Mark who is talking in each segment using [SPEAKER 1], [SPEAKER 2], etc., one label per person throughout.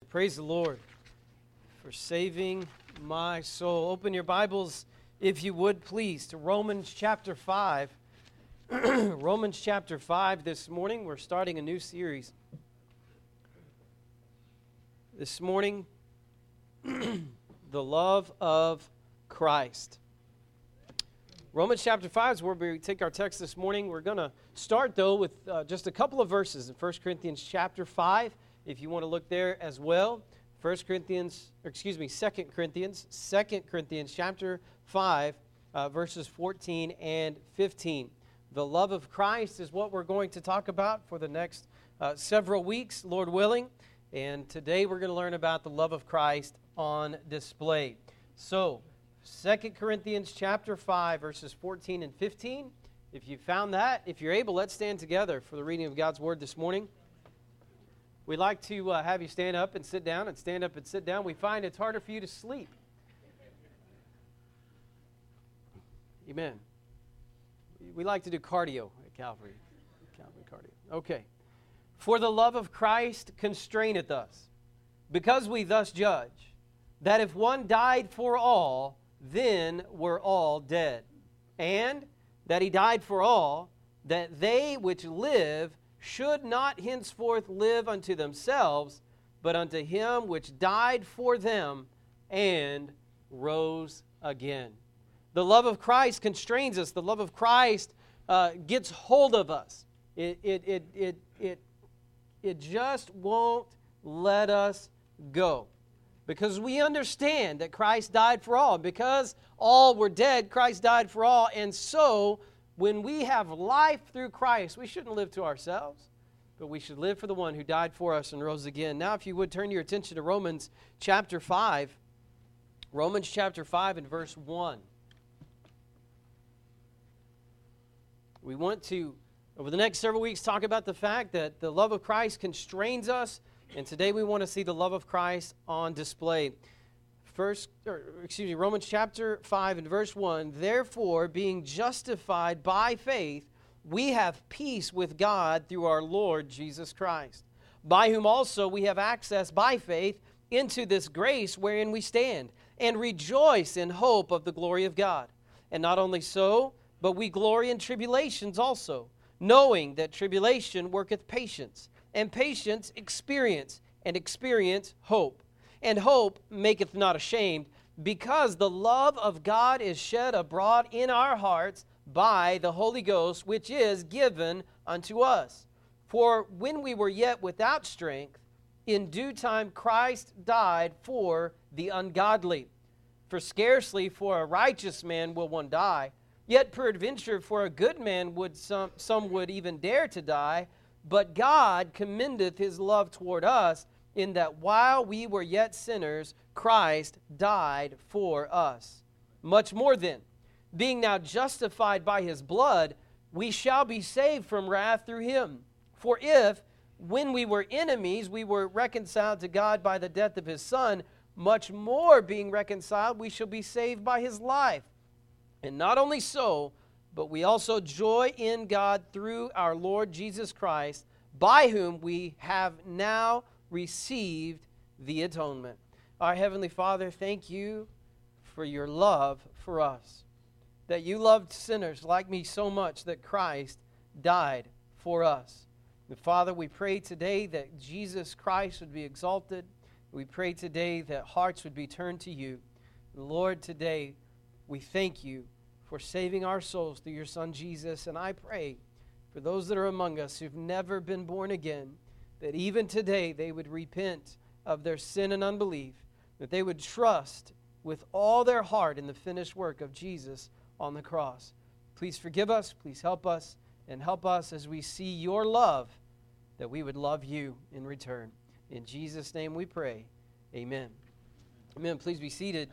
[SPEAKER 1] Praise the Lord for saving my soul. Open your Bibles, if you would, please, to Romans chapter 5. Romans chapter 5 this morning. We're starting a new series. This morning, the love of Christ. Romans chapter 5 is where we take our text this morning. We're going to start, though, with just a couple of verses in 1 Corinthians chapter 5. If you want to look there as well, 2 Corinthians chapter 5, verses 14 and 15. The love of Christ is what we're going to talk about for the next several weeks, Lord willing. And today we're going to learn about the love of Christ on display. So, 2 Corinthians chapter 5, verses 14 and 15. If you found that, if you're able, let's stand together for the reading of God's Word this morning. We'd like to have you stand up and sit down and stand up and sit down. We find it's harder for you to sleep. Amen. We like to do cardio at Calvary. Calvary cardio. Okay. For the love of Christ constraineth us, because we thus judge, that if one died for all, then were all dead. And that he died for all, that they which live should not henceforth live unto themselves, but unto him which died for them and rose again. The love of Christ constrains us. The love of Christ gets hold of us. It just won't let us go. Because we understand that Christ died for all. Because all were dead, Christ died for all. And so, when we have life through Christ, we shouldn't live to ourselves, but we should live for the one who died for us and rose again. Now, if you would turn your attention to Romans chapter 5. Romans chapter 5 and verse 1. We want to, over the next several weeks, talk about the fact that the love of Christ constrains us. And today we want to see the love of Christ on display. Romans chapter 5 and verse 1. Therefore, being justified by faith, we have peace with God through our Lord Jesus Christ, by whom also we have access by faith into this grace wherein we stand, and rejoice in hope of the glory of God. And not only so, but we glory in tribulations also, knowing that tribulation worketh patience, and patience experience, and experience hope. And hope maketh not ashamed, because the love of God is shed abroad in our hearts by the Holy Ghost, which is given unto us. For when we were yet without strength, in due time Christ died for the ungodly. For scarcely for a righteous man will one die, yet peradventure for a good man would some would even dare to die. But God commendeth his love toward us, in that while we were yet sinners, Christ died for us. Much more then, being now justified by his blood, we shall be saved from wrath through him. For if, when we were enemies, we were reconciled to God by the death of his Son, much more being reconciled, we shall be saved by his life. And not only so, but we also joy in God through our Lord Jesus Christ, by whom we have now received the atonement. Our Heavenly Father, thank you for your love for us, that you loved sinners like me so much that Christ died for us. And Father, we pray today that Jesus Christ would be exalted. We pray today that hearts would be turned to you. Lord, today we thank you for saving our souls through your Son Jesus. And I pray for those that are among us who've never been born again, that even today they would repent of their sin and unbelief, that they would trust with all their heart in the finished work of Jesus on the cross. Please forgive us, please help us, and help us as we see your love, that we would love you in return. In Jesus' name we pray, amen. Amen. Please be seated.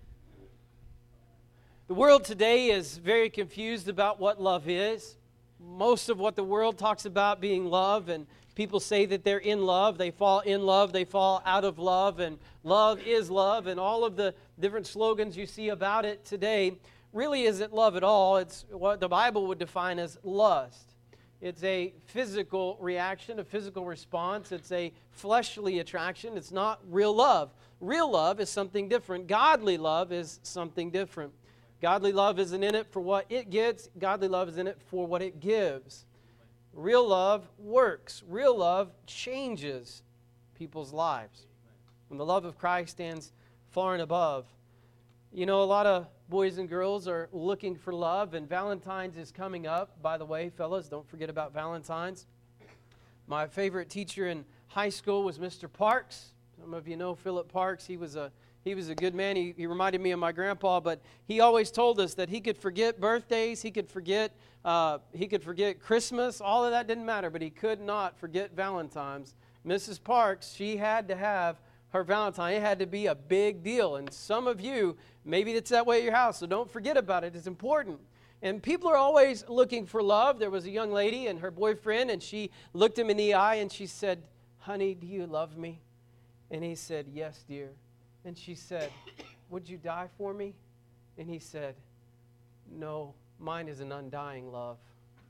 [SPEAKER 1] The world today is very confused about what love is. Most of what the world talks about being love, and people say that they're in love, they fall in love, they fall out of love, and love is love, and all of the different slogans you see about it today really isn't love at all. It's what the Bible would define as lust. It's a physical reaction, a physical response. It's a fleshly attraction. It's not real love. Real love is something different. Godly love is something different. Godly love isn't in it for what it gets. Godly love is in it for what it gives. Real love works. Real love changes people's lives. And the love of Christ stands far and above. You know, a lot of boys and girls are looking for love, and Valentine's is coming up. By the way, fellas, don't forget about Valentine's. My favorite teacher in high school was Mr. Parks. Some of you know Philip Parks. He was a good man. He reminded me of my grandpa, but he always told us that he could forget birthdays, he could forget Christmas. All of that didn't matter, but he could not forget Valentine's. Mrs. Parks, she had to have her Valentine. It had to be a big deal. And some of you, maybe it's that way at your house, so don't forget about it. It's important. And people are always looking for love. There was a young lady and her boyfriend, and she looked him in the eye and she said, "Honey, do you love me?" And he said, "Yes, dear." And she said, "Would you die for me?" And he said, "No, mine is an undying love."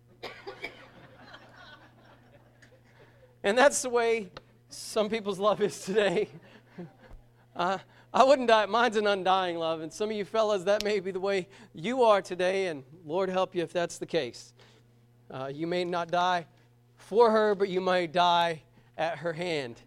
[SPEAKER 1] And that's the way some people's love is today. I wouldn't die. Mine's an undying love. And some of you fellas, that may be the way you are today, and Lord help you if that's the case. You may not die for her, but you may die at her hand.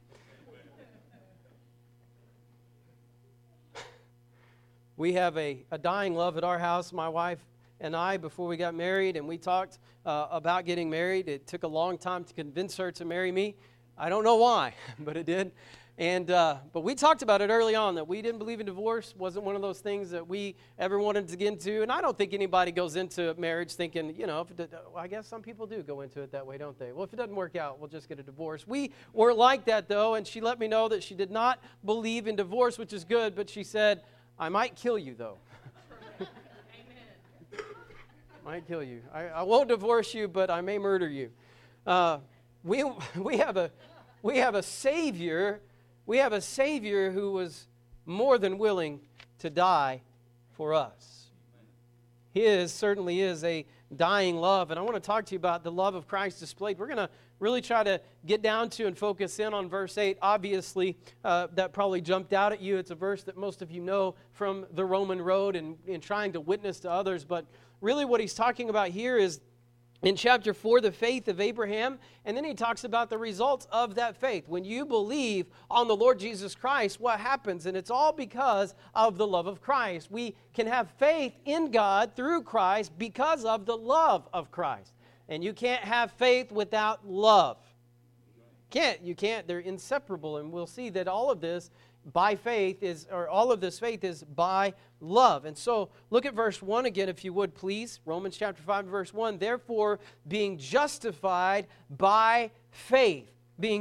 [SPEAKER 1] We have a dying love at our house, my wife and I, before we got married, and we talked about getting married. It took a long time to convince her to marry me. I don't know why, but it did. And but we talked about it early on, that we didn't believe in divorce. Wasn't one of those things that we ever wanted to get into. And I don't think anybody goes into marriage thinking, you know, I guess some people do go into it that way, don't they? Well, if it doesn't work out, we'll just get a divorce. We weren't like that, though, and she let me know that she did not believe in divorce, which is good, but she said, "I might kill you, though." Amen. Might kill you. I won't divorce you, but I may murder you. We have a Savior. We have a Savior who was more than willing to die for us. His certainly is a dying love. And I want to talk to you about the love of Christ displayed. We're going to really try to get down to and focus in on verse 8. Obviously, that probably jumped out at you. It's a verse that most of you know from the Roman road and in trying to witness to others. But really what he's talking about here is, in chapter 4, the faith of Abraham, and then he talks about the results of that faith. When you believe on the Lord Jesus Christ, what happens? And it's all because of the love of Christ. We can have faith in God through Christ because of the love of Christ. And you can't have faith without love. You can't. They're inseparable. And we'll see that all of this by faith is, or all of this faith is by love. And so look at verse 1 again, if you would, please. Romans chapter 5, verse 1. Therefore, being justified by faith,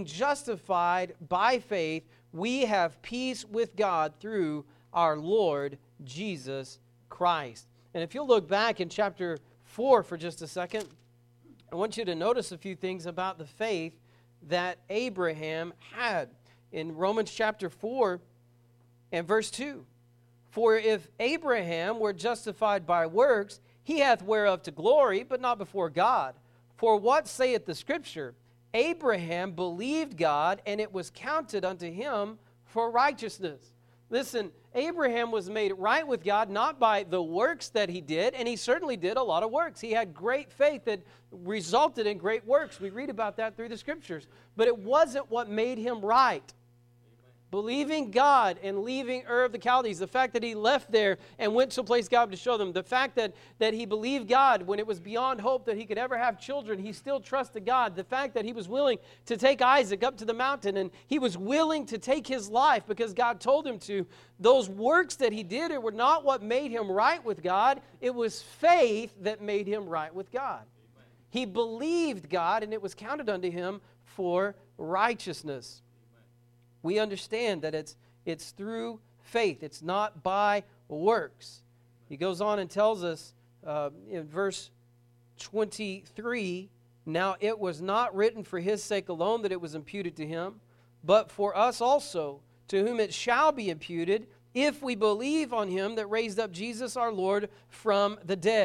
[SPEAKER 1] we have peace with God through our Lord Jesus Christ. And if you'll look back in chapter 4 for just a second, I want you to notice a few things about the faith that Abraham had. In Romans chapter 4 and verse 2, for if Abraham were justified by works, he hath whereof to glory, but not before God. For what saith the Scripture? Abraham believed God, and it was counted unto him for righteousness. Listen, Abraham was made right with God not by the works that he did, and he certainly did a lot of works. He had great faith that resulted in great works. We read about that through the Scriptures. But it wasn't what made him right. Believing God and leaving Ur of the Chaldees, the fact that he left there and went to a place God to show them, the fact that he believed God when it was beyond hope that he could ever have children, he still trusted God. The fact that he was willing to take Isaac up to the mountain and he was willing to take his life because God told him to. Those works that he did were not what made him right with God. It was faith that made him right with God. Amen. He believed God and it was counted unto him for righteousness. We understand that it's through faith. It's not by works. He goes on and tells us in verse 23, now it was not written for his sake alone that it was imputed to him, but for us also, to whom it shall be imputed, if we believe on him that raised up Jesus our Lord from the dead,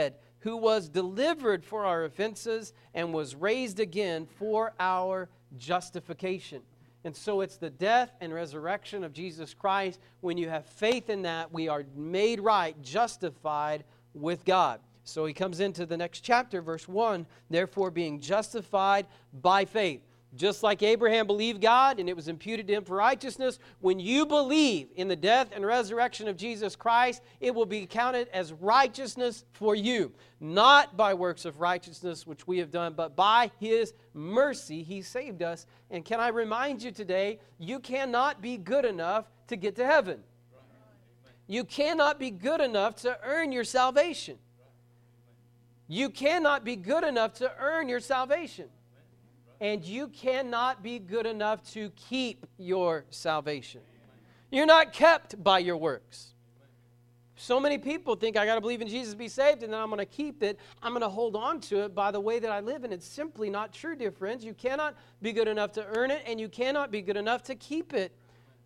[SPEAKER 1] who was delivered for our offenses and was raised again for our justification. And so it's the death and resurrection of Jesus Christ. When you have faith in that, we are made right, justified with God. So he comes into the next chapter, verse 1, therefore being justified by faith. Just like Abraham believed God and it was imputed to him for righteousness, when you believe in the death and resurrection of Jesus Christ, it will be counted as righteousness for you. Not by works of righteousness which we have done, but by His mercy He saved us. And can I remind you today, you cannot be good enough to get to heaven. You cannot be good enough to earn your salvation. You cannot be good enough to earn your salvation. And you cannot be good enough to keep your salvation. You're not kept by your works. So many people think I got to believe in Jesus to be saved, and then I'm going to keep it. I'm going to hold on to it by the way that I live, and it's simply not true, dear friends. You cannot be good enough to earn it, and you cannot be good enough to keep it.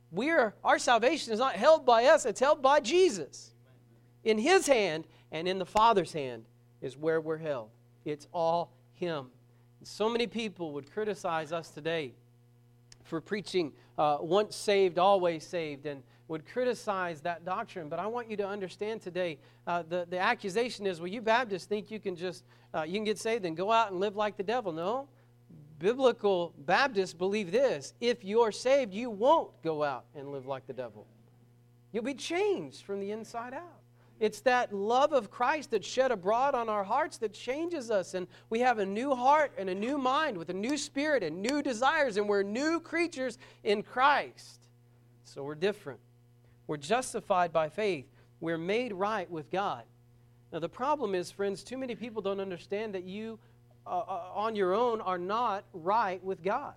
[SPEAKER 1] Our salvation is not held by us, it's held by Jesus. In His hand and in the Father's hand is where we're held. It's all Him. So many people would criticize us today for preaching once saved, always saved, and would criticize that doctrine. But I want you to understand today, the accusation is, well, you Baptists think you can just, you can get saved and go out and live like the devil. No. Biblical Baptists believe this: if you're saved, you won't go out and live like the devil. You'll be changed from the inside out. It's that love of Christ that's shed abroad on our hearts that changes us. And we have a new heart and a new mind with a new spirit and new desires. And we're new creatures in Christ. So we're different. We're justified by faith. We're made right with God. Now the problem is, friends, too many people don't understand that you on your own are not right with God.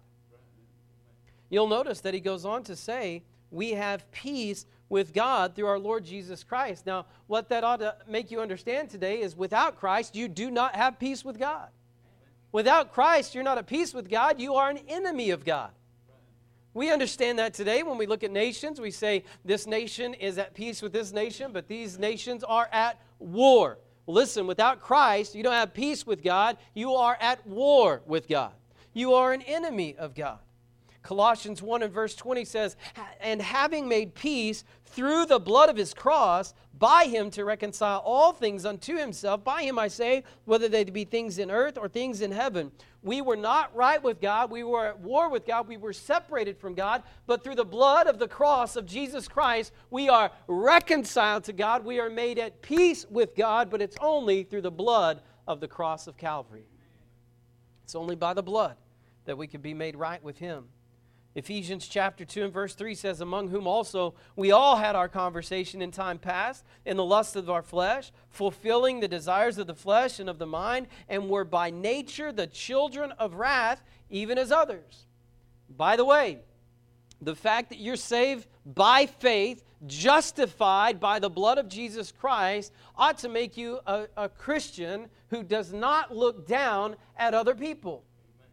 [SPEAKER 1] You'll notice that he goes on to say, we have peace with God through our Lord Jesus Christ. Now, what that ought to make you understand today is without Christ, you do not have peace with God. Without Christ, you're not at peace with God. You are an enemy of God. We understand that today when we look at nations. We say this nation is at peace with this nation, but these nations are at war. Listen, without Christ, you don't have peace with God. You are at war with God. You are an enemy of God. Colossians 1 and verse 20 says, and having made peace through the blood of His cross, by Him to reconcile all things unto Himself. By Him I say, whether they be things in earth or things in heaven. We were not right with God. We were at war with God. We were separated from God. But through the blood of the cross of Jesus Christ, we are reconciled to God. We are made at peace with God, but it's only through the blood of the cross of Calvary. It's only by the blood that we can be made right with Him. Ephesians chapter 2 and verse 3 says, among whom also we all had our conversation in time past, in the lust of our flesh, fulfilling the desires of the flesh and of the mind, and were by nature the children of wrath, even as others. By the way, the fact that you're saved by faith, justified by the blood of Jesus Christ, ought to make you a Christian who does not look down at other people.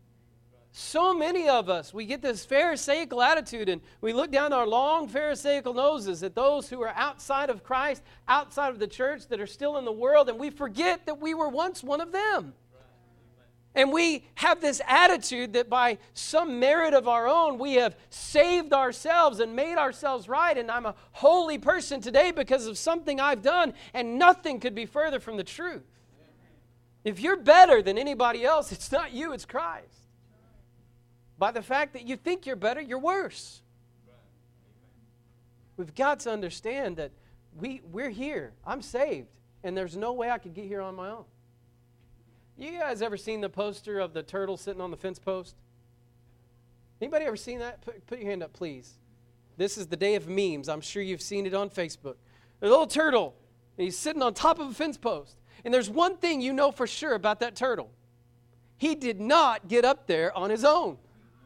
[SPEAKER 1] So many of us, we get this Pharisaical attitude and we look down our long Pharisaical noses at those who are outside of Christ, outside of the church, that are still in the world, and we forget that we were once one of them. And we have this attitude that by some merit of our own, we have saved ourselves and made ourselves right, and I'm a holy person today because of something I've done, and nothing could be further from the truth. If you're better than anybody else, it's not you, it's Christ. By the fact that you think you're better, you're worse. We've got to understand that we're here. I'm saved, and there's no way I could get here on my own. You guys ever seen the poster of the turtle sitting on the fence post? Anybody ever seen that? Put your hand up, please. This is the day of memes. I'm sure you've seen it on Facebook. A little turtle, and he's sitting on top of a fence post. And there's one thing you know for sure about that turtle. He did not get up there on his own.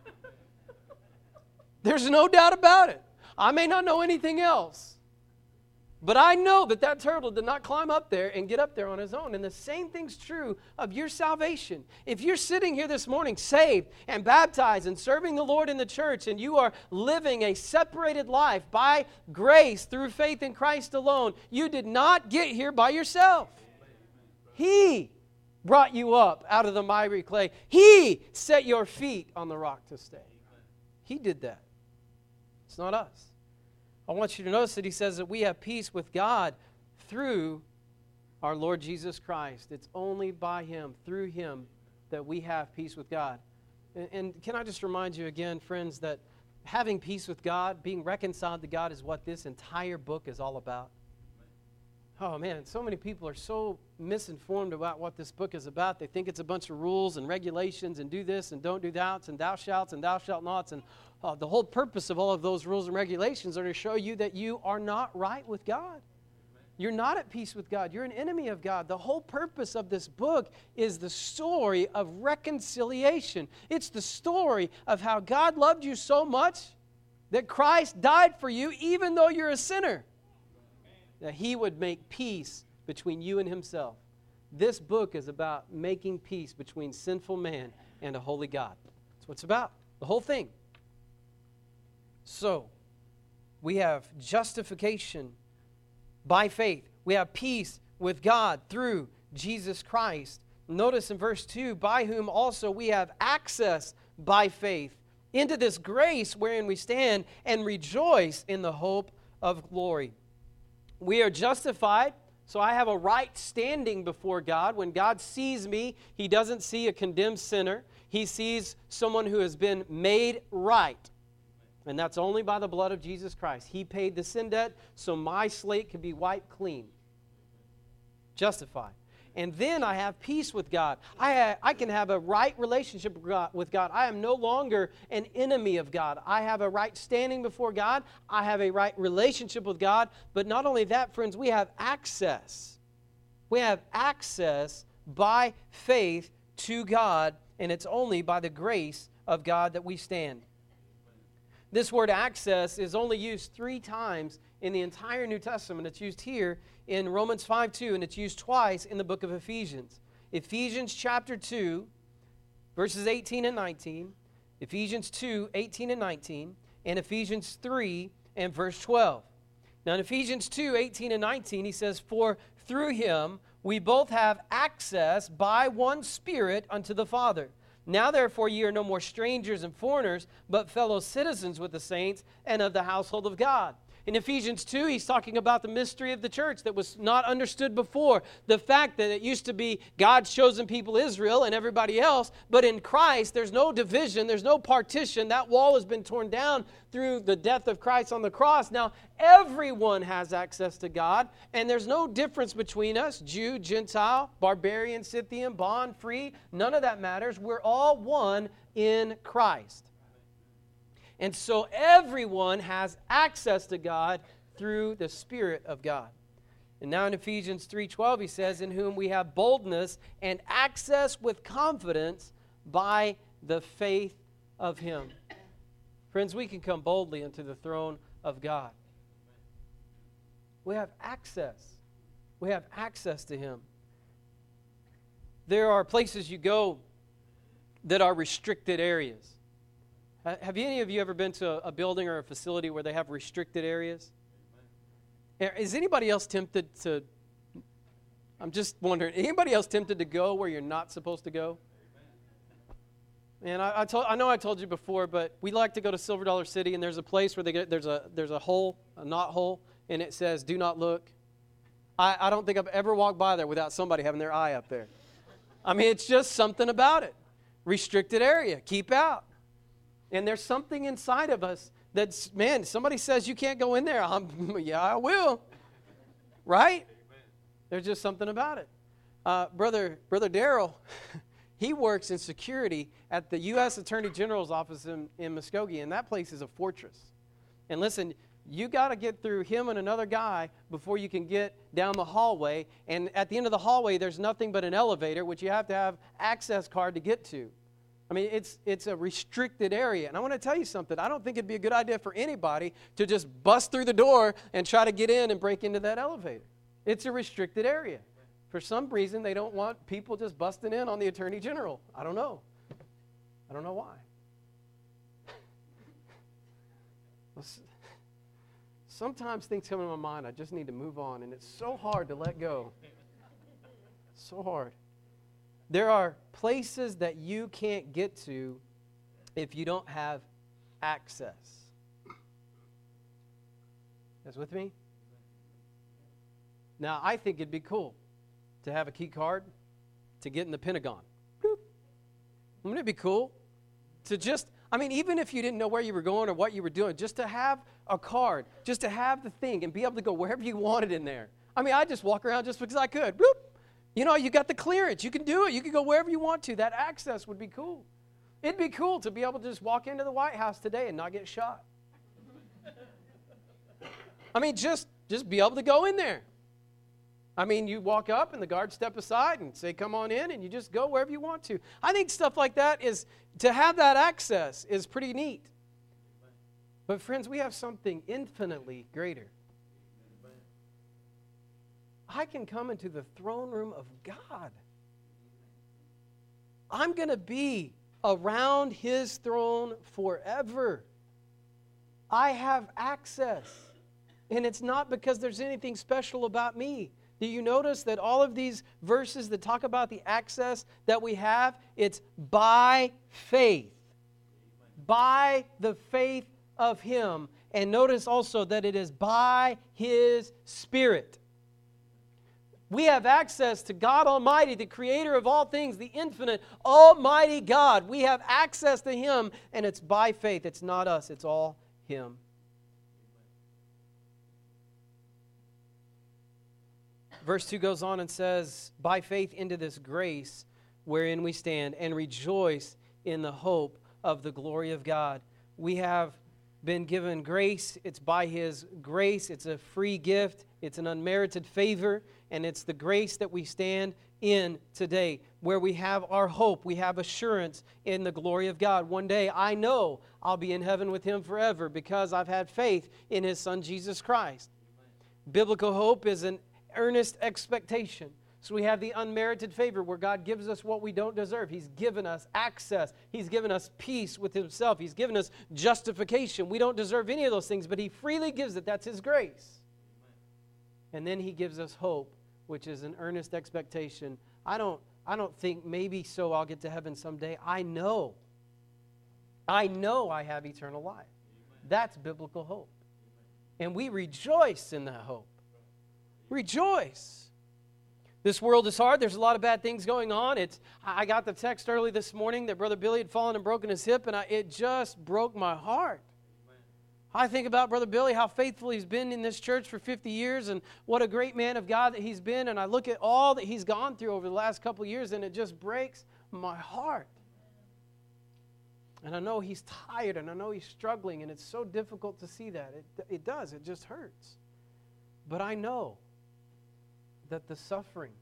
[SPEAKER 1] There's no doubt about it. I may not know anything else, but I know that that turtle did not climb up there and get up there on his own. And the same thing's true of your salvation. If you're sitting here this morning saved and baptized and serving the Lord in the church, and you are living a separated life by grace through faith in Christ alone, you did not get here by yourself. He brought you up out of the miry clay. He set your feet on the rock to stay. He did that. It's not us. I want you to notice that he says that we have peace with God through our Lord Jesus Christ. It's only by him, through him, that we have peace with God. And can I just remind you again, friends, that having peace with God, being reconciled to God, is what this entire book is all about. Oh man, so many people are so misinformed about what this book is about. They think it's a bunch of rules and regulations and do this and don't do that and thou shalt and thou shalt nots. And the whole purpose of all of those rules and regulations are to show you that you are not right with God. You're not at peace with God. You're an enemy of God. The whole purpose of this book is the story of reconciliation. It's the story of how God loved you so much that Christ died for you even though you're a sinner, that he would make peace between you and himself. This book is about making peace between sinful man and a holy God. That's what it's about, the whole thing. So, we have justification by faith. We have peace with God through Jesus Christ. Notice in verse 2, by whom also we have access by faith into this grace wherein we stand and rejoice in the hope of glory. We are justified, so I have a right standing before God. When God sees me, he doesn't see a condemned sinner. He sees someone who has been made right. And that's only by the blood of Jesus Christ. He paid the sin debt so my slate can be wiped clean. Justified. And then I have peace with God. I can have a right relationship with God. I am no longer an enemy of God. I have a right standing before God. I have a right relationship with God. But not only that, friends, we have access. We have access by faith to God, and it's only by the grace of God that we stand. This word access is only used 3 times in the entire New Testament. It's used here in Romans 5:2, and it's used twice in the book of Ephesians. Ephesians chapter 2, verses 18 and 19, Ephesians 2, 18 and 19, and Ephesians 3 and verse 12. Now in Ephesians 2, 18 and 19, he says, for through him we both have access by one Spirit unto the Father. Now therefore ye are no more strangers and foreigners, but fellow citizens with the saints and of the household of God. In Ephesians 2, he's talking about the mystery of the church that was not understood before. The fact that it used to be God's chosen people, Israel, and everybody else. But in Christ, there's no division. There's no partition. That wall has been torn down through the death of Christ on the cross. Now, everyone has access to God. And there's no difference between us, Jew, Gentile, barbarian, Scythian, bond, free. None of that matters. We're all one in Christ. And so everyone has access to God through the Spirit of God. And now in Ephesians 3:12, he says, in whom we have boldness and access with confidence by the faith of him. Friends, we can come boldly into the throne of God. We have access. We have access to him. There are places you go that are restricted areas. Have any of you ever been to a building or a facility where they have restricted areas? Amen. Is anybody else tempted to, I'm just wondering, anybody else tempted to go where you're not supposed to go? Amen. And I know I told you before, but we like to go to Silver Dollar City, and there's a place where there's a hole, a knot hole, and it says, do not look. I don't think I've ever walked by there without somebody having their eye up there. I mean, it's just something about it. Restricted area, keep out. And there's something inside of us that's, man, somebody says you can't go in there. Yeah, I will. Right? Amen. There's just something about it. Brother Darrell, he works in security at the U.S. Attorney General's office in Muskogee, and that place is a fortress. And listen, you got to get through him and another guy before you can get down the hallway. And at the end of the hallway, there's nothing but an elevator, which you have to have access card to get to. I mean, it's a restricted area. And I want to tell you something. I don't think it'd be a good idea for anybody to just bust through the door and try to get in and break into that elevator. It's a restricted area. For some reason, they don't want people just busting in on the Attorney General. I don't know. I don't know why. Sometimes things come in my mind, I just need to move on, and it's so hard to let go. so hard. There are places that you can't get to if you don't have access. You guys with me? Now, I think it'd be cool to have a key card to get in the Pentagon. Boop. Wouldn't it be cool to just, even if you didn't know where you were going or what you were doing, just to have a card, just to have the thing and be able to go wherever you wanted in there. I just walk around just because I could. Boop. You got the clearance. You can do it. You can go wherever you want to. That access would be cool. It'd be cool to be able to just walk into the White House today and not get shot. Just be able to go in there. You walk up and the guards step aside and say, come on in, and you just go wherever you want to. I think stuff like that to have that access is pretty neat. But friends, we have something infinitely greater. I can come into the throne room of God. I'm going to be around His throne forever. I have access. And it's not because there's anything special about me. Do you notice that all of these verses that talk about the access that we have, it's by faith. By the faith of Him. And notice also that it is by His Spirit. We have access to God Almighty, the Creator of all things, the infinite, almighty God. We have access to Him, and it's by faith. It's not us. It's all Him. Verse 2 goes on and says, by faith into this grace wherein we stand and rejoice in the hope of the glory of God. We have been given grace. It's by His grace. It's a free gift. It's an unmerited favor, and it's the grace that we stand in today, where we have our hope. We have assurance in the glory of God. One day, I know I'll be in heaven with Him forever because I've had faith in His Son, Jesus Christ. Biblical hope is an earnest expectation. So we have the unmerited favor where God gives us what we don't deserve. He's given us access. He's given us peace with Himself. He's given us justification. We don't deserve any of those things, but He freely gives it. That's His grace. And then He gives us hope, which is an earnest expectation. I don't think maybe so I'll get to heaven someday. I know I have eternal life. That's biblical hope. And we rejoice in that hope. Rejoice. This world is hard. There's a lot of bad things going on. I got the text early this morning that Brother Billy had fallen and broken his hip, and it just broke my heart. I think about Brother Billy, how faithful he's been in this church for 50 years, and what a great man of God that he's been, and I look at all that he's gone through over the last couple of years, and it just breaks my heart. And I know he's tired, and I know he's struggling, and it's so difficult to see that. It does. It just hurts. But I know that the suffering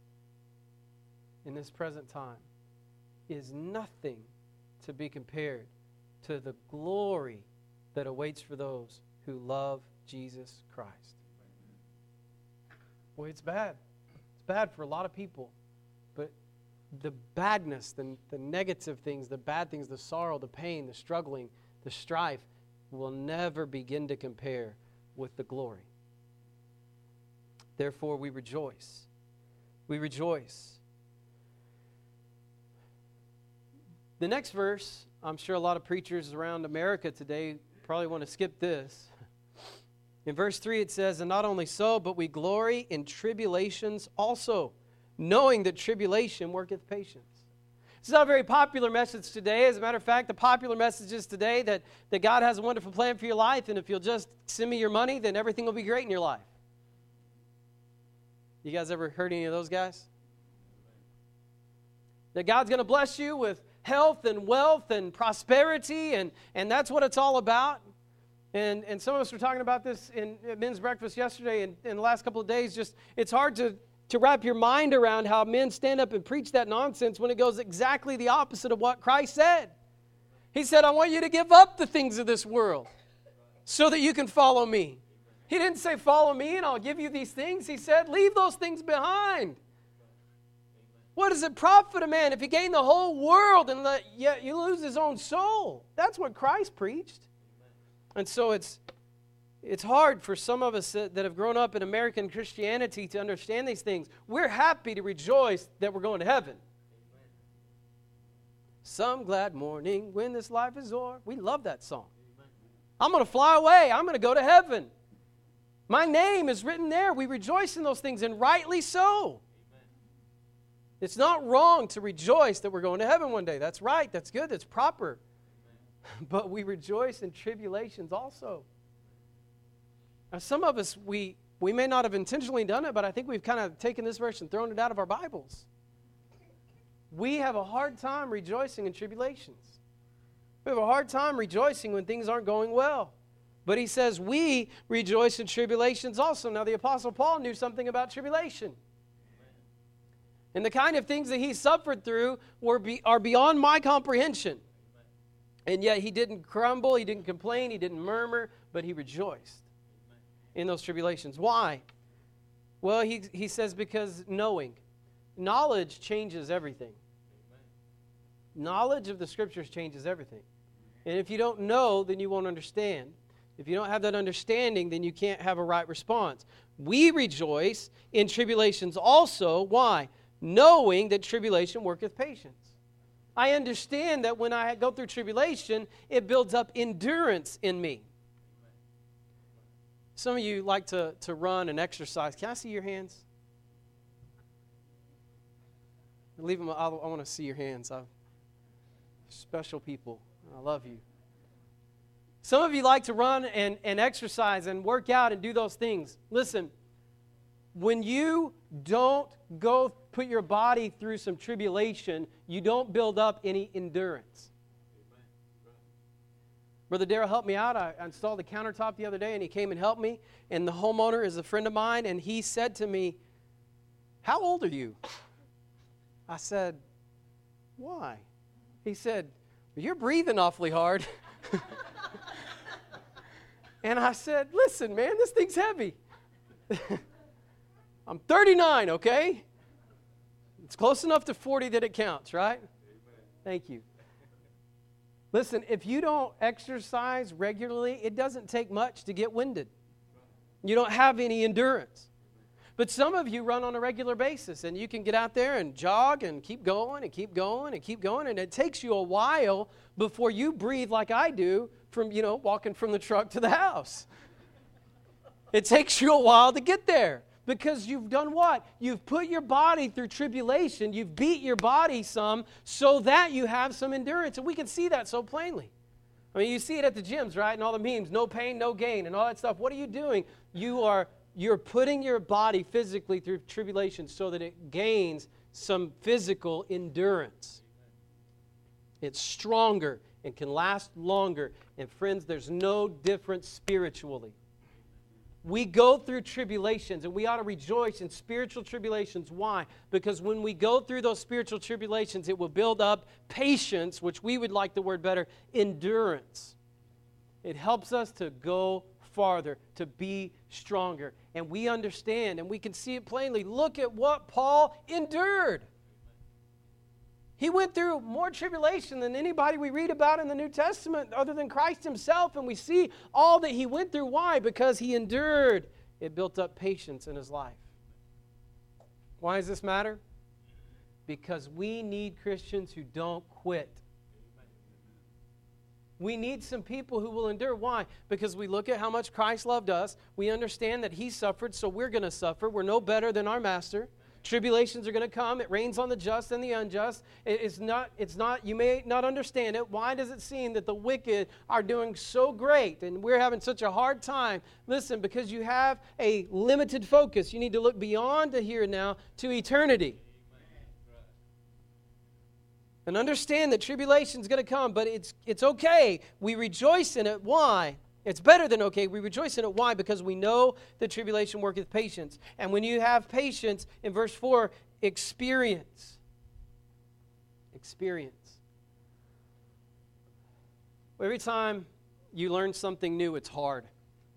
[SPEAKER 1] in this present time is nothing to be compared to the glory that awaits for those who love Jesus Christ. Boy, it's bad. It's bad for a lot of people. But the badness, the negative things, the bad things, the sorrow, the pain, the struggling, the strife will never begin to compare with the glory. Therefore, we rejoice. We rejoice. The next verse, I'm sure a lot of preachers around America today probably want to skip this. In verse 3 it says, and not only so, but we glory in tribulations also, knowing that tribulation worketh patience. It's not a very popular message today. As a matter of fact, the popular message is today that God has a wonderful plan for your life, and if you'll just send me your money, then everything will be great in your life. You guys ever heard any of those guys? That God's going to bless you with health and wealth and prosperity, and that's what it's all about. And some of us were talking about this in men's breakfast yesterday and in the last couple of days. Just it's hard to wrap your mind around how men stand up and preach that nonsense when it goes exactly the opposite of what Christ said. He said, I want you to give up the things of this world so that you can follow me. He didn't say, follow me and I'll give you these things. He said, leave those things behind. What does it profit a man if he gain the whole world and yet you lose his own soul? That's what Christ preached. And so it's It's hard for some of us that have grown up in American Christianity to understand these things. We're happy to rejoice that we're going to heaven. Some glad morning when this life is o'er. We love that song. I'm going to fly away. I'm going to go to heaven. My name is written there. We rejoice in those things, and rightly so. It's not wrong to rejoice that we're going to heaven one day. That's right. That's good. That's proper. But we rejoice in tribulations also. Now, some of us, we may not have intentionally done it, but I think we've kind of taken this verse and thrown it out of our Bibles. We have a hard time rejoicing in tribulations. We have a hard time rejoicing when things aren't going well. But he says we rejoice in tribulations also. Now, the Apostle Paul knew something about tribulation. And the kind of things that he suffered through are beyond my comprehension. And yet he didn't crumble, he didn't complain, he didn't murmur, but he rejoiced in those tribulations. Why? Well, he says because knowledge changes everything. Knowledge of the Scriptures changes everything. And if you don't know, then you won't understand. If you don't have that understanding, then you can't have a right response. We rejoice in tribulations also. Why? Knowing that tribulation worketh patience. I understand that when I go through tribulation, it builds up endurance in me. Some of you like to run and exercise. Can I see your hands? Leave them. I want to see your hands. Special people. I love you. Some of you like to run and exercise and work out and do those things. Listen, when you don't go put your body through some tribulation, you don't build up any endurance. Brother Darrell helped me out. I installed the countertop the other day, and he came and helped me. And the homeowner is a friend of mine, and he said to me, "How old are you?" I said, "Why?" He said, "You're breathing awfully hard." And I said, "Listen, man, this thing's heavy." I'm 39, okay? It's close enough to 40 that it counts, right? Amen. Thank you. Listen, if you don't exercise regularly, it doesn't take much to get winded. You don't have any endurance. But some of you run on a regular basis, and you can get out there and jog and keep going and keep going and keep going, and it takes you a while before you breathe like I do from, walking from the truck to the house. It takes you a while to get there. Because you've done what? You've put your body through tribulation. You've beat your body some so that you have some endurance. And we can see that so plainly. I mean, you see it at the gyms, right? And all the memes, no pain, no gain, and all that stuff. What are you doing? You're putting your body physically through tribulation so that it gains some physical endurance. It's stronger and can last longer. And friends, there's no difference spiritually. We go through tribulations, and we ought to rejoice in spiritual tribulations. Why? Because when we go through those spiritual tribulations, it will build up patience, which we would like the word better, endurance. It helps us to go farther, to be stronger. And we understand, and we can see it plainly. Look at what Paul endured. He went through more tribulation than anybody we read about in the New Testament other than Christ himself, and we see all that he went through. Why? Because he endured. It built up patience in his life. Why does this matter? Because we need Christians who don't quit. We need some people who will endure. Why? Because we look at how much Christ loved us. We understand that he suffered, so we're going to suffer. We're no better than our master. Tribulations are going to come. It rains on the just and the unjust. It's not, you may not understand it. Why does it seem that the wicked are doing so great and we're having such a hard time? Listen, because you have a limited focus. You need to look beyond the here and now to eternity. And understand that tribulation is going to come, but it's okay. We rejoice in it. Why? It's better than okay. We rejoice in it. Why? Because we know that tribulation worketh patience. And when you have patience, in verse 4, experience. Experience. Every time you learn something new, it's hard.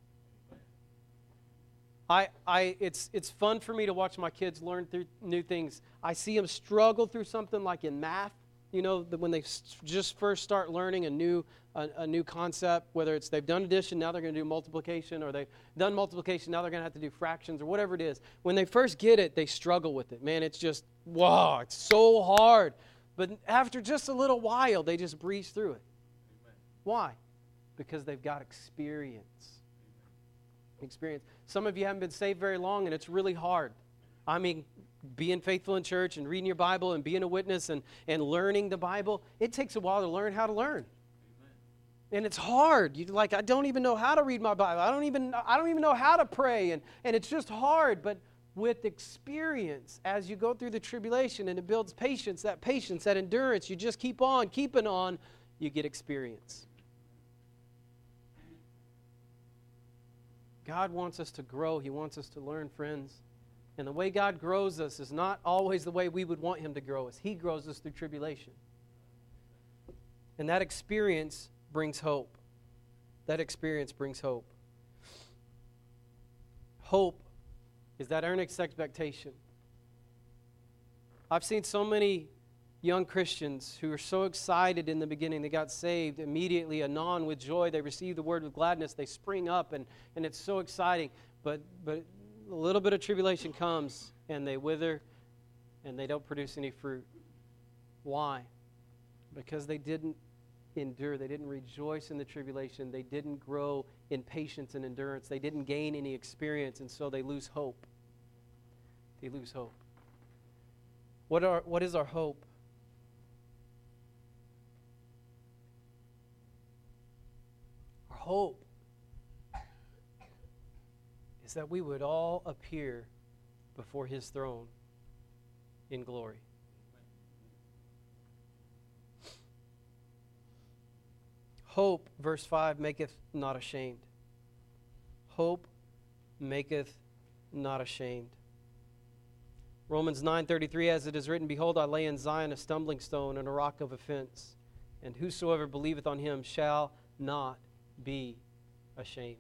[SPEAKER 1] It's fun for me to watch my kids learn through new things. I see them struggle through something like in math. You know, when they just first start learning a new concept, whether it's they've done addition, now they're going to do multiplication, or they've done multiplication, now they're going to have to do fractions, or whatever it is. When they first get it, they struggle with it. Man, it's just, wow, it's so hard. But after just a little while, they just breeze through it. Amen. Why? Because they've got experience. Experience. Some of you haven't been saved very long, and it's really hard. I mean, being faithful in church and reading your Bible and being a witness and learning the Bible, it takes a while to learn how to learn. Amen. And it's hard. You're like, I don't even know how to read my Bible. I don't even know how to pray. And it's just hard. But with experience, as you go through the tribulation and it builds patience, that endurance, you just keep on keeping on, you get experience. God wants us to grow. He wants us to learn, friends. And the way God grows us is not always the way we would want Him to grow us. He grows us through tribulation. And that experience brings hope. That experience brings hope. Hope is that earnest expectation. I've seen so many young Christians who are so excited in the beginning. They got saved immediately, anon with joy. They receive the word with gladness. They spring up, and it's so exciting. But a little bit of tribulation comes, and they wither, and they don't produce any fruit. Why? Because they didn't endure. They didn't rejoice in the tribulation. They didn't grow in patience and endurance. They didn't gain any experience, and so they lose hope. They lose hope. What is our hope? Our hope is that we would all appear before His throne in glory. Hope, verse 5, maketh not ashamed. Hope maketh not ashamed. Romans 9:33, as it is written, Behold, I lay in Zion a stumbling stone and a rock of offense, and whosoever believeth on Him shall not be ashamed.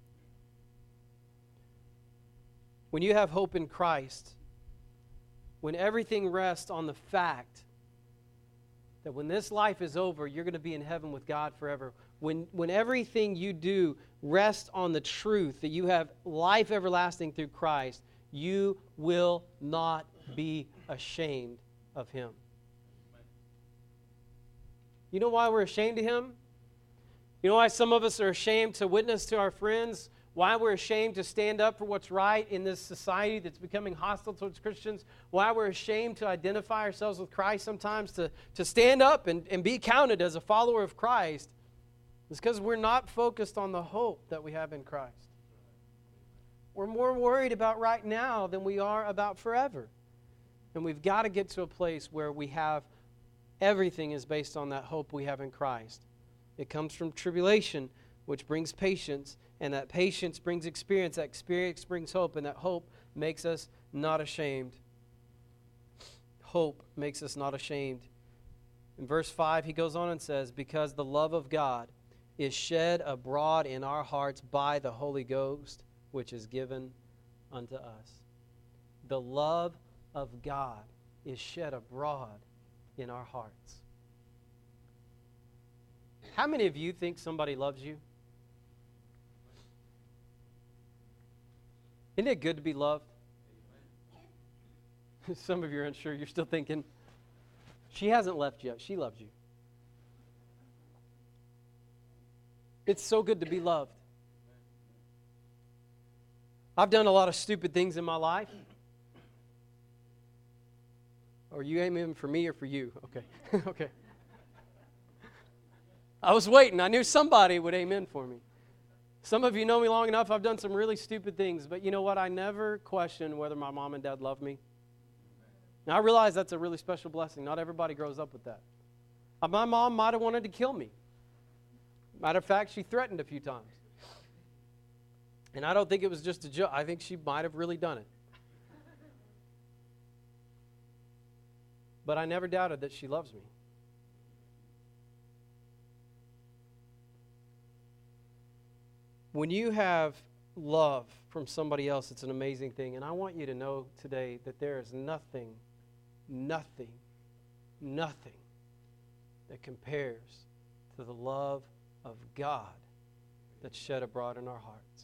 [SPEAKER 1] When you have hope in Christ, when everything rests on the fact that when this life is over, you're going to be in heaven with God forever, when everything you do rests on the truth that you have life everlasting through Christ, you will not be ashamed of Him. You know why we're ashamed of Him? You know why some of us are ashamed to witness to our friends? Why we're ashamed to stand up for what's right in this society that's becoming hostile towards Christians? Why we're ashamed to identify ourselves with Christ sometimes, to stand up and be counted as a follower of Christ? It's because we're not focused on the hope that we have in Christ. We're more worried about right now than we are about forever. And we've got to get to a place where we have everything is based on that hope we have in Christ. It comes from tribulation, which brings patience, and that patience brings experience. That experience brings hope, and that hope makes us not ashamed. Hope makes us not ashamed. In verse 5, he goes on and says, Because the love of God is shed abroad in our hearts by the Holy Ghost, which is given unto us. The love of God is shed abroad in our hearts. How many of you think somebody loves you? Isn't it good to be loved? Some of you are unsure. You're still thinking, she hasn't left yet. She loves you. It's so good to be loved. I've done a lot of stupid things in my life. Are you aiming for me or for you? Okay. Okay. I was waiting. I knew somebody would amen for me. Some of you know me long enough. I've done some really stupid things. But you know what? I never questioned whether my mom and dad loved me. Now, I realize that's a really special blessing. Not everybody grows up with that. My mom might have wanted to kill me. Matter of fact, she threatened a few times. And I don't think it was just a joke. I think she might have really done it. But I never doubted that she loves me. When you have love from somebody else, it's an amazing thing. And I want you to know today that there is nothing that compares to the love of God that's shed abroad in our hearts.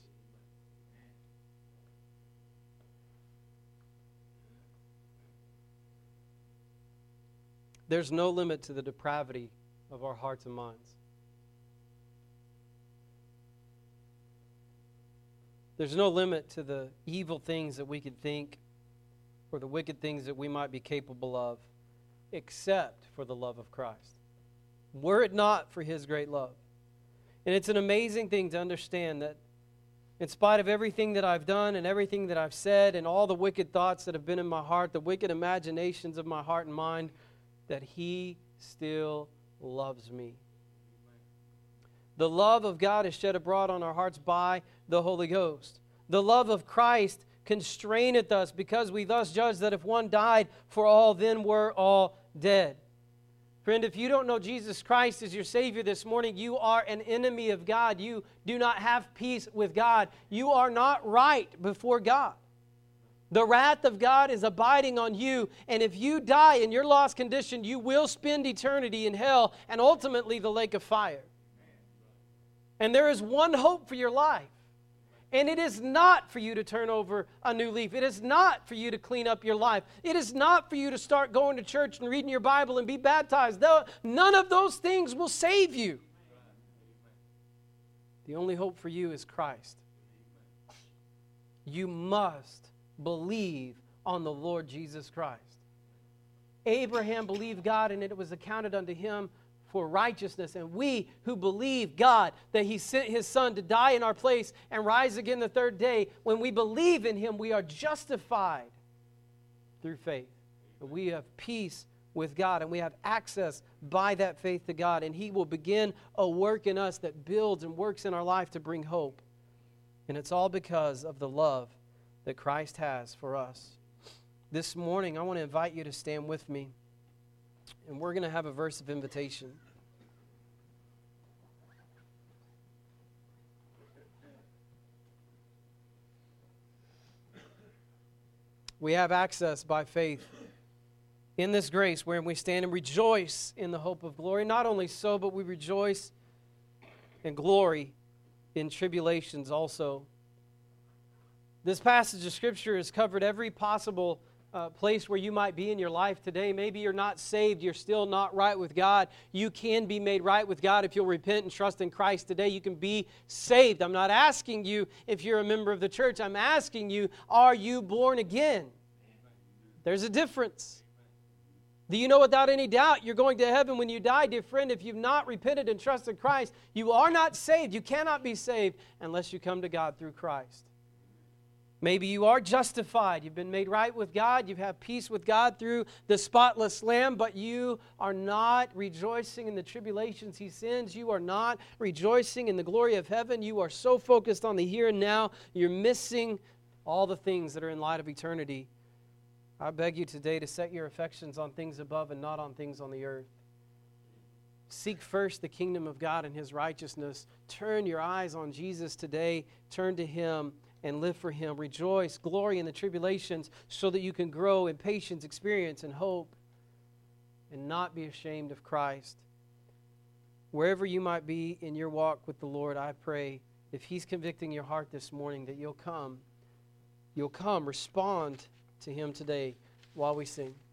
[SPEAKER 1] There's no limit to the depravity of our hearts and minds. There's no limit to the evil things that we could think or the wicked things that we might be capable of, except for the love of Christ. Were it not for His great love. And it's an amazing thing to understand that in spite of everything that I've done and everything that I've said and all the wicked thoughts that have been in my heart, the wicked imaginations of my heart and mind, that He still loves me. The love of God is shed abroad on our hearts by the Holy Ghost. The love of Christ constraineth us, because we thus judge that if one died for all, then we're all dead. Friend, if you don't know Jesus Christ as your Savior this morning, you are an enemy of God. You do not have peace with God. You are not right before God. The wrath of God is abiding on you, and if you die in your lost condition, you will spend eternity in hell and ultimately the lake of fire. And there is one hope for your life, and it is not for you to turn over a new leaf. It is not for you to clean up your life. It is not for you to start going to church and reading your Bible and be baptized. None of those things will save you. The only hope for you is Christ. You must believe on the Lord Jesus Christ. Abraham believed God, and it was accounted unto him for righteousness. And we who believe God, that He sent His Son to die in our place and rise again the third day, when we believe in Him, we are justified through faith. And we have peace with God, and we have access by that faith to God. And He will begin a work in us that builds and works in our life to bring hope. And it's all because of the love that Christ has for us. This morning, I want to invite you to stand with me, and we're going to have a verse of invitation. We have access by faith in this grace wherein we stand and rejoice in the hope of glory. Not only so, but we rejoice and glory in tribulations also. This passage of Scripture has covered every possible place where you might be in your life today. Maybe you're not saved. You're still not right with God. You can be made right with God if you'll repent and trust in Christ today. You can be saved. I'm not asking you if you're a member of the church. I'm asking you, are you born again? There's a difference. Do you know without any doubt you're going to heaven when you die, dear friend? If you've not repented and trusted Christ, you are not saved. You cannot be saved unless you come to God through Christ. Maybe you are justified. You've been made right with God. You've had peace with God through the spotless Lamb, but you are not rejoicing in the tribulations He sends. You are not rejoicing in the glory of heaven. You are so focused on the here and now, you're missing all the things that are in light of eternity. I beg you today to set your affections on things above and not on things on the earth. Seek first the kingdom of God and His righteousness. Turn your eyes on Jesus today. Turn to Him and live for Him. Rejoice, glory in the tribulations, so that you can grow in patience, experience, and hope, and not be ashamed of Christ. Wherever you might be in your walk with the Lord, I pray, if He's convicting your heart this morning, that you'll come, respond to Him today while we sing.